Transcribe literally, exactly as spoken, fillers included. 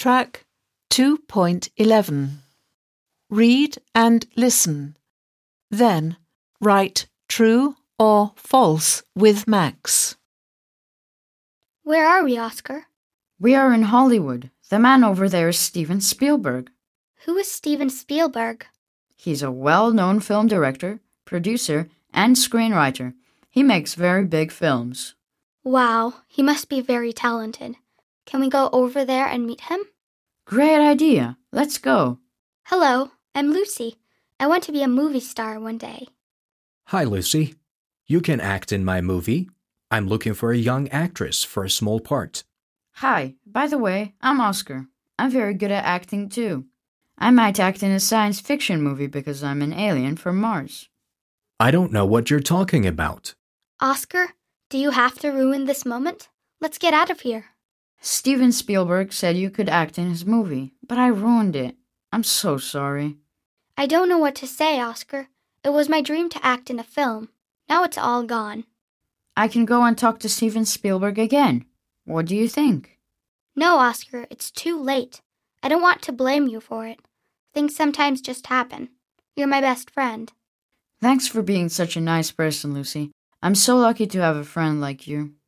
Track two point eleven. Read and listen. Then write true or false with Max. Where are we, Oscar? We are in Hollywood. The man over there is Steven Spielberg. Who is Steven Spielberg? He's a well-known film director, producer, and screenwriter. He makes very big films. Wow, he must be very talented. Can we go over there and meet him? Great idea. Let's go. Hello, I'm Lucy. I want to be a movie star one day. Hi, Lucy. You can act in my movie. I'm looking for a young actress for a small part. Hi, by the way, I'm Oscar. I'm very good at acting too. I might act in a science fiction movie because I'm an alien from Mars. I don't know what you're talking about. Oscar, do you have to ruin this moment? Let's get out of here. Steven Spielberg said you could act in his movie, but I ruined it. I'm so sorry. I don't know what to say, Oscar. It was my dream to act in a film. Now it's all gone. I can go and talk to Steven Spielberg again. What do you think? No, Oscar, it's too late. I don't want to blame you for it. Things sometimes just happen. You're my best friend. Thanks for being such a nice person, Lucy. I'm so lucky to have a friend like you.